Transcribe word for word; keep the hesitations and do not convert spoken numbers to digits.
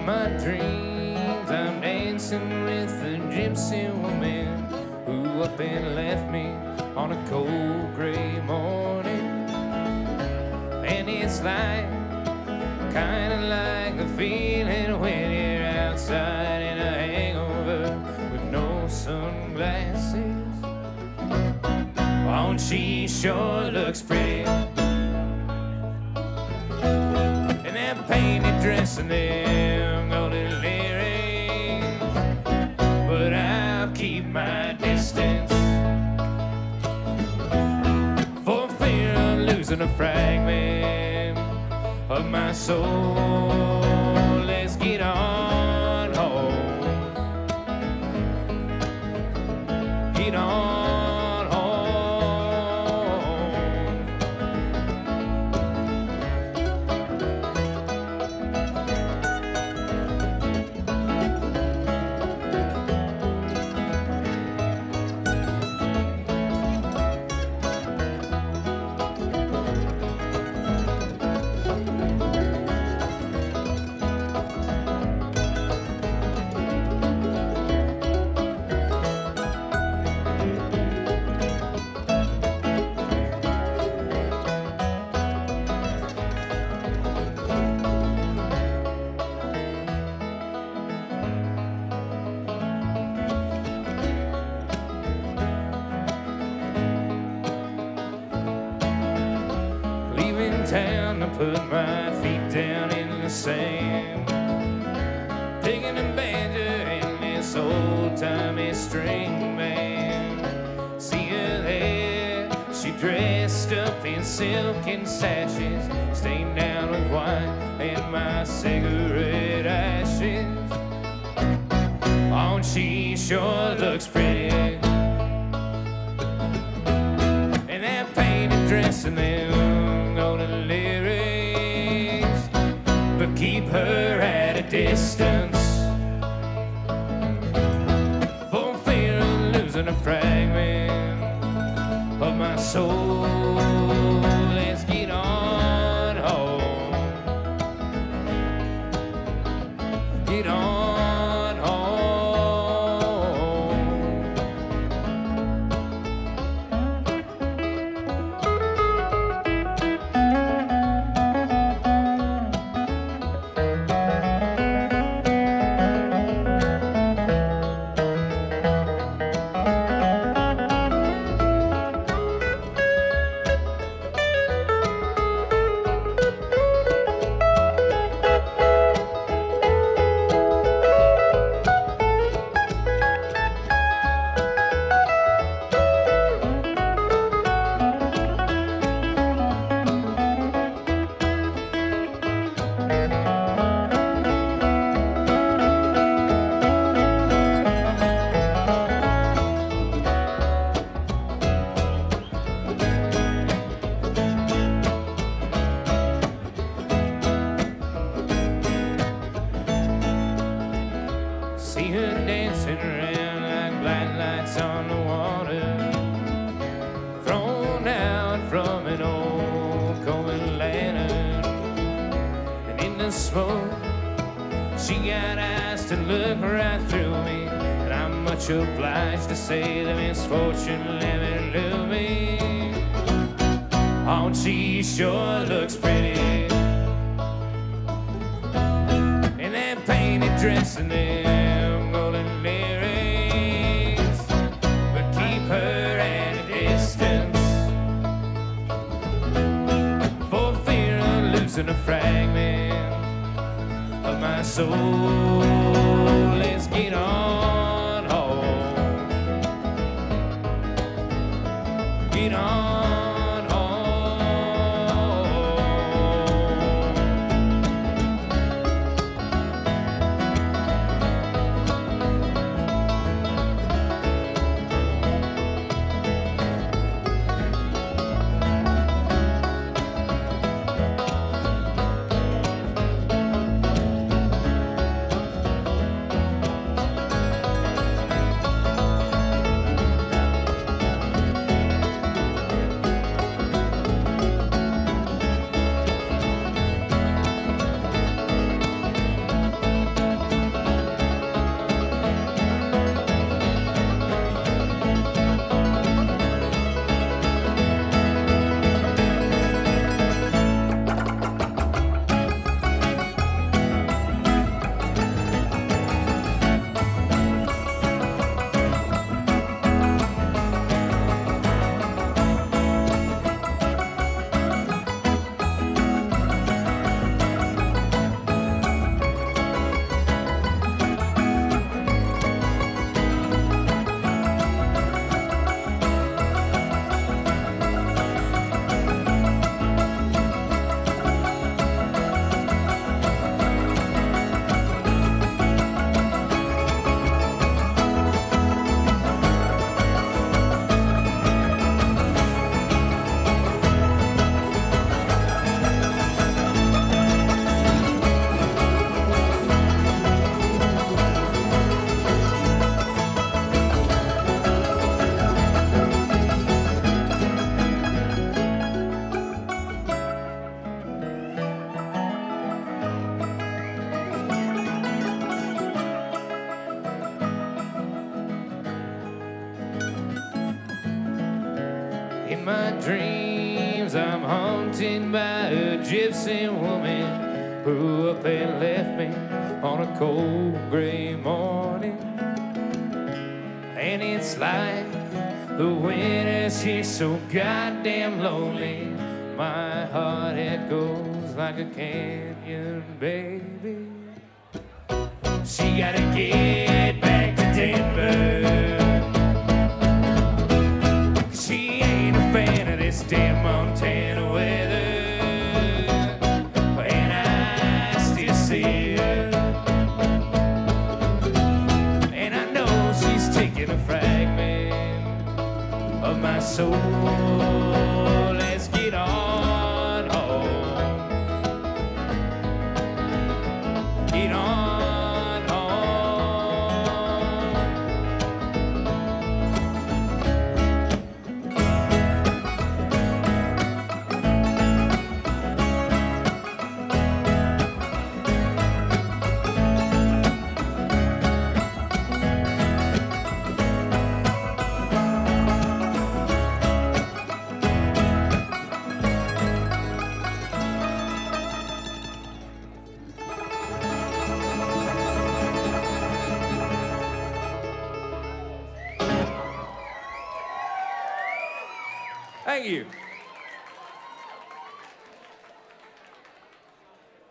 my dreams, I'm dancing with a gypsy woman who up and left me on a cold gray morning. And it's like, kinda like the feeling when you're outside in a hangover with no sunglasses. Oh, she sure looks pretty, and that painted dress and them golden earrings, but I'll keep my distance for fear of losing a fragment of my soul. Let's get on home. Get on home. Town to put my feet down in the sand, picking a banjo in this old-timey string band. See her there, she dressed up in silk and sashes, stained down with wine and my cigarette ashes. Oh, she sure looks pretty, and that painted dress and them golden lyrics, but keep her at a distance for fear of losing a fragment of my soul. Let's get on home. Get on home. See her dancing around like bright lights on the water, thrown out from an old Coleman lantern. And in the smoke, she got eyes to look right through me, and I'm much obliged to say the misfortune never knew me. Oh, she sure looks pretty, in that painted dress and them golden lyrics, but keep her at a distance for fear of losing a fragment of my soul. Let's get on home. Get on. my dreams I'm haunted by a gypsy woman who up and left me on a cold gray morning. And it's like the winter's here so goddamn lonely. My heart echoes like a canyon, baby. She gotta get back to Denver. She ain't a fan of this damn Montana weather. And I still see her. And I know she's taking a fragment of my soul. Let's get on home. Get on. Thank you.